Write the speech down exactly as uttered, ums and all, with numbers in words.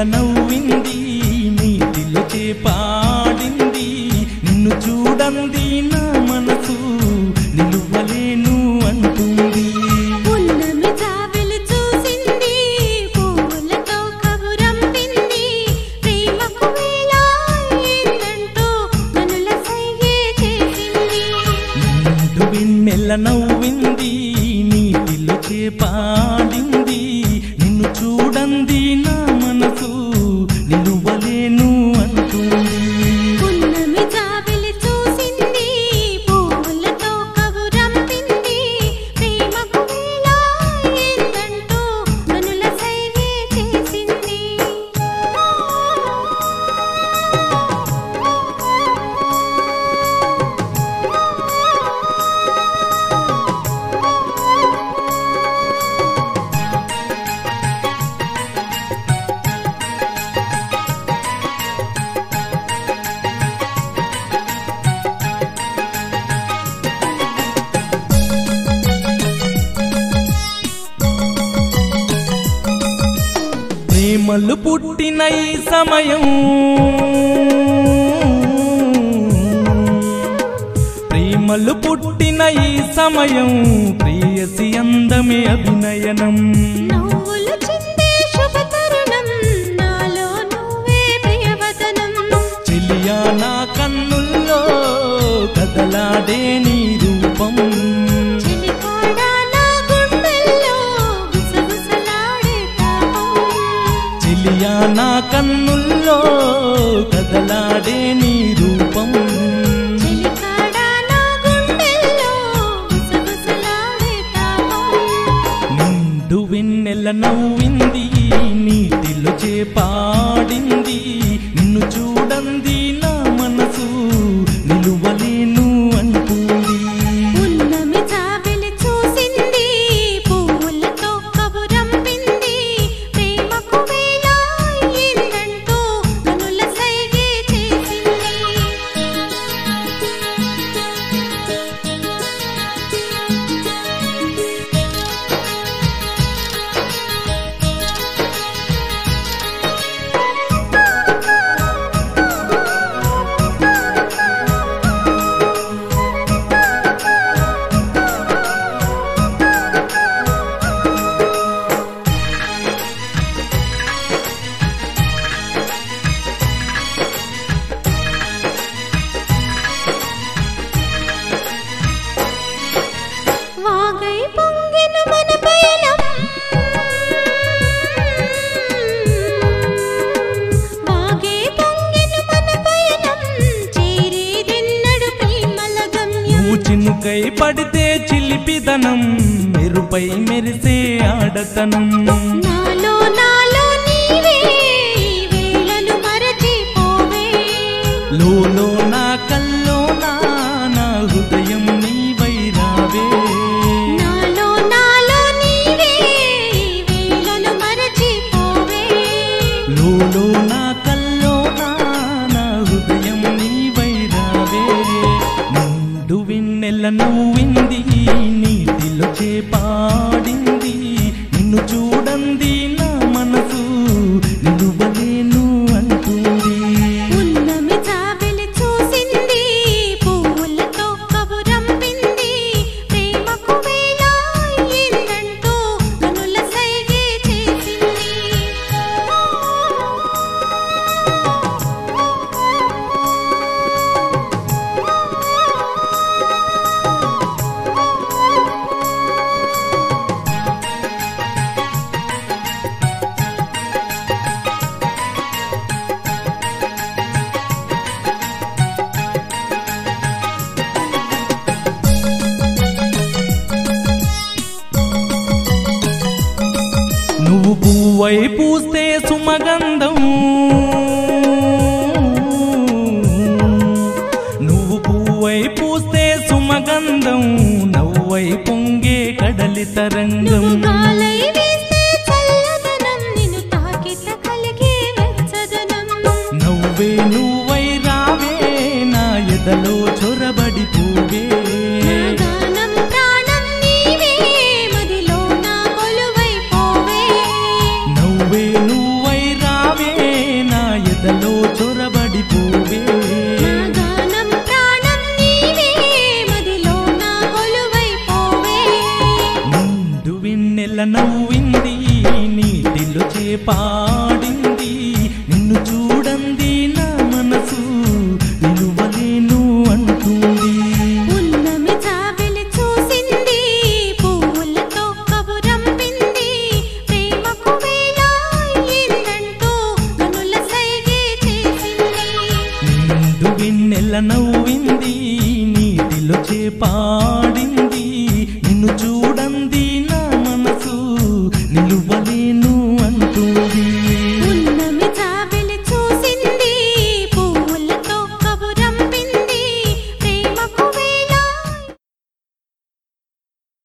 నవ్వింది నీటిలో చేపాడింది నిన్ను చూడంది నా మనసు నిలువలేను అంటుంది పున్నమి జాబిలి చూసింది పూలతో కబురంపింది ప్రేమకు వేళ ఏందంటూ కనుల సైగే చేసింది నిండు వెన్నెల నవ్వింది నీటిలో చేపాడింది నిన్ను చూడంది నా మనసు నిలువలేను అంటుంది పున్నమి జాబిలి చూసింది పూలతో కబురంపింది ప్రేమకు వేళ ఏందంటూ కనుల సైగే చేసింది ప్రేమలు పుట్టిన ఈ సమయం ప్రేమలు పుట్టిన ఈ సమయం ప్రేయసి అందమే అభినయనం నవ్వులు చిందే శుభ తరుణం నాలో నువ్వే ప్రియవదనం చెలియా నా కన్నుల్లో కదలాడే నీ రూపం చిలికాడా నా గుండెల్లో గుసగుసలాడే తాపం చెలియా నా కన్నుల్లో కదలాడే నీ రూపం చిలికాడా నా గుండెల్లో గుసగుసలాడే తాపం నిండు వెన్నెల నవ్వింది నీటిలో చేపాడింది నిన్ను చూడంది నా మనసు నిలువలేను అంటుంది పున్నమి జాబిలి చూసింది పూలతో కబురంపింది ప్రేమకు వేళ ఏందంటూ కనుల సైగే చేసింది వాగై పొంగిన మన పయనం వాగే పొంగిన మన పయనం చేరేదెన్నడు ప్రేమల గమ్యం నువ్వు చినుకై పడితే చిలిపిదనం మెరుపై మెరిసే ఆడతనం నాలో నాలో నీవే ఈ వేళను మరచిపోవే లోలో నా కల్లో నా నా హృదయం నీవై రావే నాలో నాలో నీవే ఈ వేళను మరచిపోవే లోలో నా కల్లో నా నా హృదయం నీవై రావే నిండు వెన్నెల నవ్వింది నీటిలో చేపాడింది నిన్ను చూడంది నా మనసు నిలువలేను అంటుంది పున్నమి జాబిలి చూసింది పూలతో కబురంపింది ప్రేమకు వేళ ఏందంటూ కనుల సైగే చేసింది నువ్వు పువ్వై పూస్తే సుమగంధం నువ్వు పువ్వై పూస్తే సుమగంధం నవ్వై పొంగే కడలి తరంగం నువ్వు గాలై వీస్తే చల్లదనం నిన్ను తాకిత కలిగే వెచ్చదనం నవ్వే నువ్వై రావే నా ఎదలో చొరబడి పూవే నా గానం ప్రాణం నీవే మదిలో నా కొలువై పోవే నవ్వే నువ్వై రావే నవ్వింది నీటిలో చేపాడింది నిన్ను చూడంది నా మనసు నిలువలేను అంటుంది ఉన్నమి జాబిలి చూసింది పువ్వులతో కబురంపింది ప్రేమకు వేళ అయిందంటూ కనుల సైగే చేసింది నిండు వెన్నెల నవ్వింది నీటిలో చేపాడింది